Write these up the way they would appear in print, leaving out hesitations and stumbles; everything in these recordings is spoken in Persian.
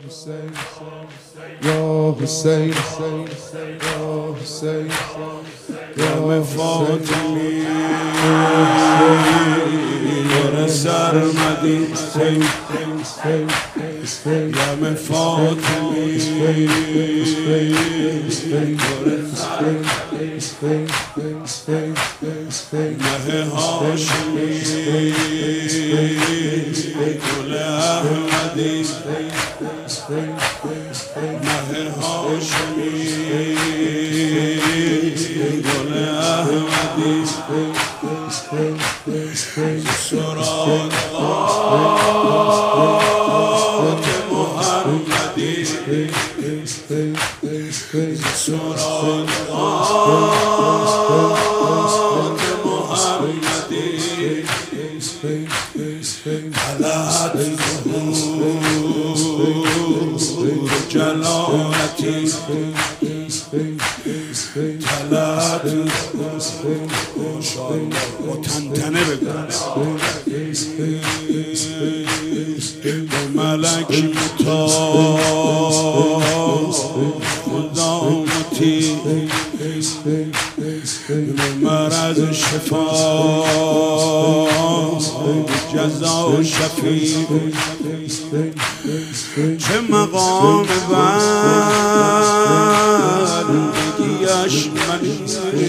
یا حسین یا حسین غم فاطمی بر سرمدی غم فاطمی مه هاشمی گل احمدی مه هاشمی گل احمدی سراد قات محمدی سراد قات محمدی علت ظهور جلالتی طلعت با تنتنه بگم با ملک متاع خدامتی به مرض شفا جزا و شفیع چه مقام بندگیش منی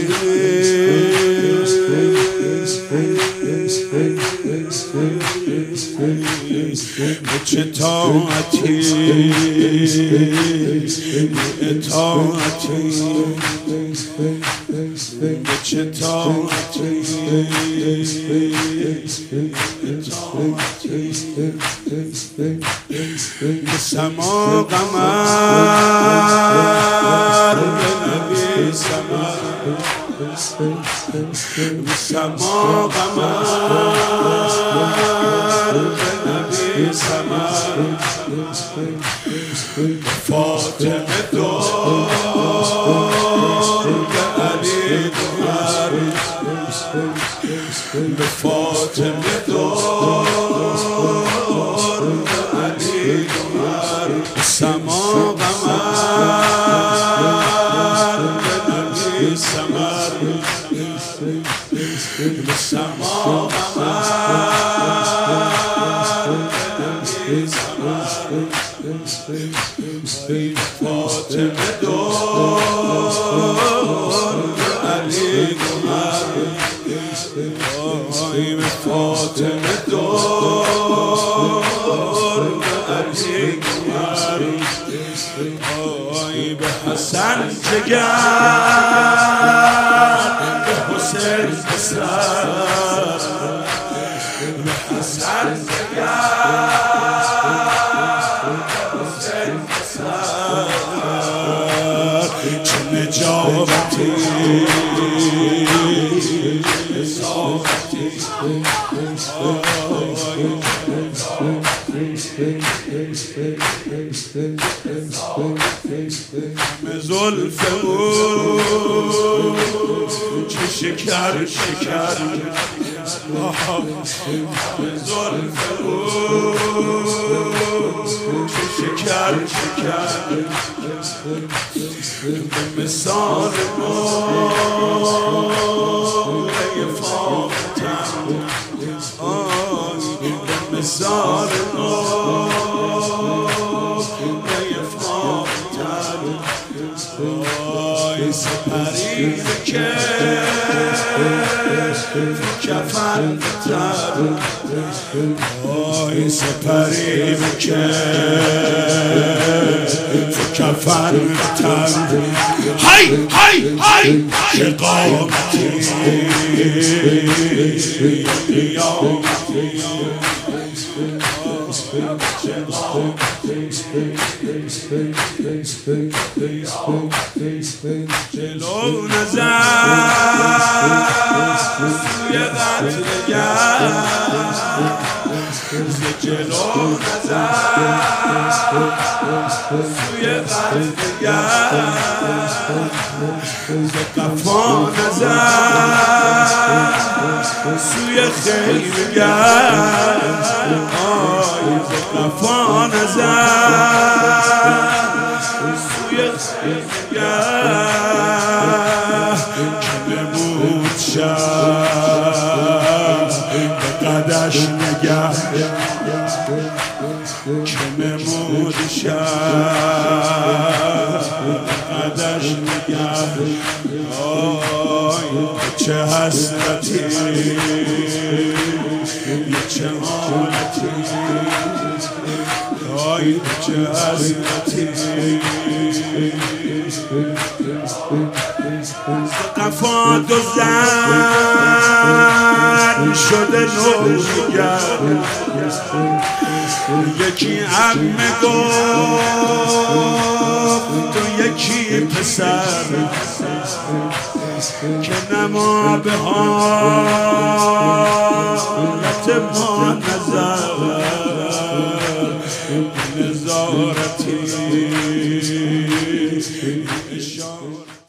چه طاعتی اطاعتی چه طاعتی اطاعتی سما قمر به نبی سمر سما قمر به نبی سمر فاطمه دار به علی دمر به فاطمه دار به علی دمر سما قمر به نبی سمر سما قمر به نبی سمر فاطمه دار به علی دمر فاطمه دار به علی دمر به حسن جگر به حسین پسر به حسن جگر به حسین پسر چه نجابتی نصابتی زلف او چه شکر شکر زلف او چه شکر شکر به مثال موله فاطم به مثال موله فاطم سپری که کفن بتر سپری که کفن بتر های های های چه قامتی قیامتی جلو نظر سوی قتلگر جلو نظر سوی قتلگر قفا نظر سوی خیمگر قفا نظر که نمود شب قدش نگه چه حسرتی چه حالتی چه حسرتی قفا دو زن شده نوگر یکی عمه گفت و یکی پسر که نما به حالت ما نظر نظارتی